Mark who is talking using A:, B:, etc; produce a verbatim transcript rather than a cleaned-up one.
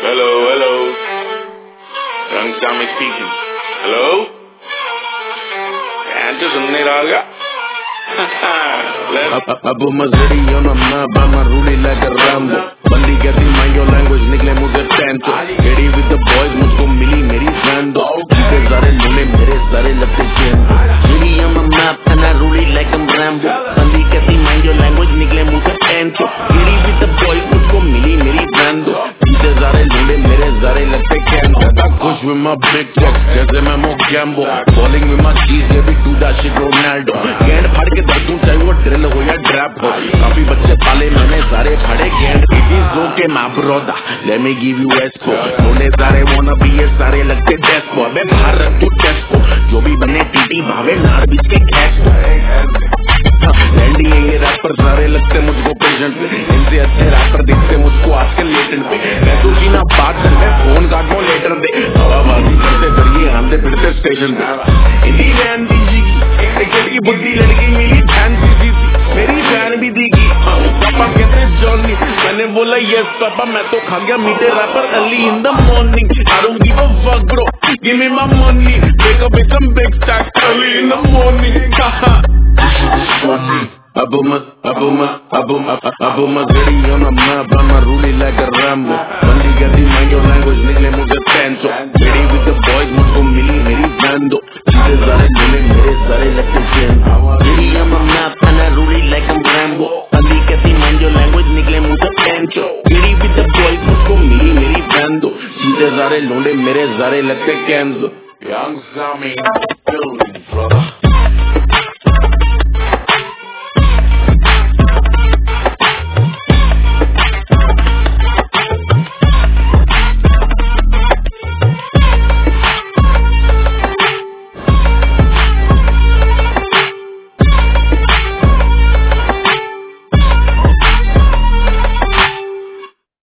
A: Hello, hello. Rangsammy speaking. Hello? Can't you सुनने रहा क्या?
B: अब मजरी on a map, I'm a rudy like a Rambo. बंदी कहती mind your language, निकले मुझे टेंटो. Ready with the boys, मुझको मिली मेरी friend दो. जीते सारे लुने मेरे सारे लगते चेंडो. Rudy on a map, and I rudy like a Rambo. बंदी कहती mind your language, निकले मुझे टेंटो. Ready with the boys, मुझको मिली मेरी friend दो. जीते सारे लुने मेरे सारे लगते चेंडो. Push with my big truck, जैसे मैं मो गैम्बो. Balling with my G's, yeah we do that shit Ronaldo. गेंद फाड़ के दर दूं चाहे वो ड्रिल हो या ड्रैप हो. काफी बच्चे पाले मैंने सारे फाड़े गेंद. It is okay my brother, let me give you espo. बोले सारे wanna be ये सारे लगते despo. अबे बाहर रख तू टेस्को, जो भी बने टीटी भावे नार बीच के कैश को. लैंडी है ये रैपर सारे लगते मुझको पेशेंट पे. इनसे अच्छे रैपर दिखते मुझको आजकल लेटेंट पे. मैं तो की ना बात कर मैं फोन काट लो लेटर दे. हवाबाजी करते फिर ये आंधे फिरते स्टेशन पे. इंडी वैन दीजी क्रिकेट की बुद्धि लड़की मिली फैन सी सी मेरी फैन भी दिखी. पापा कहते जॉनी, मैंने बोला यस पापा मैं तो खा गया मीठे wrapper early in the morning. I don't give a fuck bro, give me my money. Wake up with some big stacks early in the morning. Abu ma, Abu ma, Abu ma, Abu ma gadi on a map, I'm a rudy like a Rambo. Bandi कहती mind your language, निकले मुझे टेंटो. Ready with the boys, मुझको मिली मेरी बैंडो. जीते सारे लुने मेरे सारे लगते चेंडो. Gadi on a map, and I rudy like a Rambo. बंदी कहती mind your language, निकले मुझे टेंटो. Ready with the boys, मुझको मिली मेरी बैंडो. जीते सारे लुने मेरे सारे लगते कैंसो.
A: Young Sammy, brother.